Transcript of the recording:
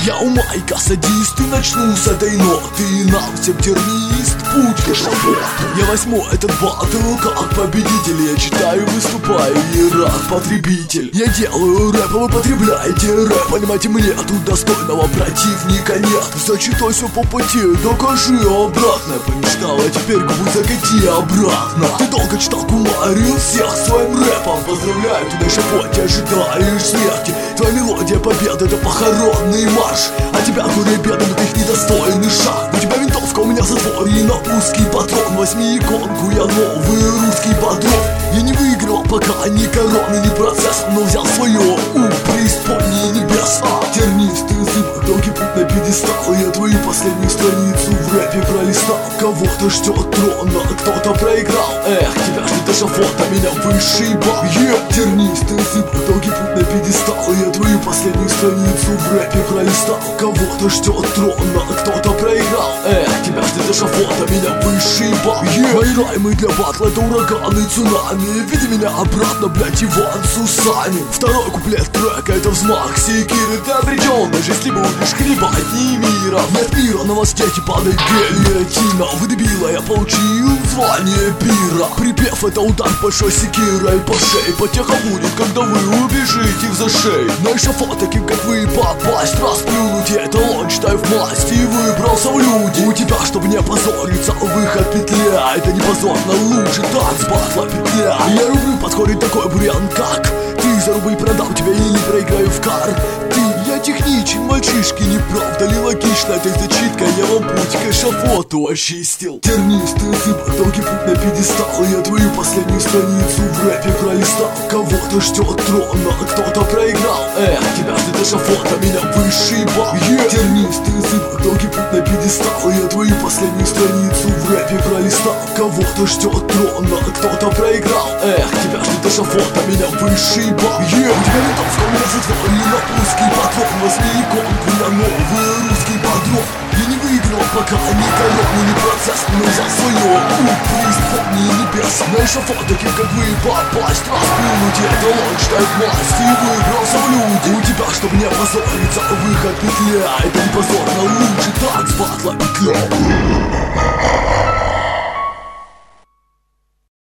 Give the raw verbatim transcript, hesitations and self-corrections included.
Я у Майка садист и начну с этой ноты. Нам всем тернист, путь к эшафоту. Я возьму этот батл как победитель. Я читаю, выступаю и рад потребитель. Я делаю рэп, а вы потребляете рэп. Понимаете, мне тут достойного противника нет. Зачитай по пути, докажи обратно. Помечтал, а теперь губу закати обратно. Ты долго читал, кумарил всех своим рэпом. Поздравляю, ты на эшафоте ожидаешь смерти. Твоя мелодия победы — это похоронный марш. А тебя горе беды, но ты их недостойный шаг. У тебя винтовка, у меня затвор и на узкий патрон. Возьми иконку, я новый русский подрон. Я не выиграл пока ни короны, ни процесс, но взял свое у преисподней небес. Тернистый зыбок, долгий путь на пьедестал. Я твою последнюю страницу в рэпе пролистал. Кого-то ждет трон, а кто-то проиграл. Эх, тебя ждет эшафот, а меня высший бал. Yeah. Тернистый зыбок, долгий путь на пьедестал. Я твою последнюю страницу в рэпе пролистал. Кого-то ждет трон, а кто-то проиграл. Эх, тебя ждет эшафот, а меня высший бал. Yeah. Мои раймы для батла — это ураганы, цунами. Види меня обратно, блять, Иван Сусанин. Второй куплет трека — это взмах секиры. Ты обречен, даже если будешь хлебать не мира. Нет мира, на вас дети падает гильотина. Вы дебила, я получил звание пира. Припев — это удар большой секирой по шее. Потеха будет, когда вы убежите в зашей. На эшафот, таким как вы, попасть, расплюнуть. Я эталон читаю в масти и выбрался в люди. У тебя, чтобы не позориться, выход петля. Это не позор, на лучший танц батла петля. Я рублю, подходит такой бурян, как ты. За рубль продам тебя или проиграю в кар. Ты, я техничен, мальчишки, не правда ли логично? Этой зачиткой я вам путь к эшафоту очистил. Тернистый зыбок, долгий путь на пьедестал. Я твою последнюю страницу в рэпе пролистал. Кого-то ждет трон, а кто-то проиграл. Эх, тебя ждет эшафот, а меня высший бал. Yeah. Тернистый зыбок, долгий путь на пьедестал. Я твою последнюю страницу в рэпе пролистал. Кого-то ждет трон, а кто-то проиграл. Эх, тебя ждет эшафот, а меня высший бал. Yeah. У тебя винтовка, у меня затвор и на узкий патрон. Возьми иконку, я новый русский подрон. Я не выиграл пока ни короны, ни процесс, но взял свое у преисподней небес. На эшафот, таким как вы, попасть, расплюнуть. Я эталон читает власть и выбрался в люди. У тебя, чтобы не позориться, выход петля. Это не позор, на лучший танц батла петля.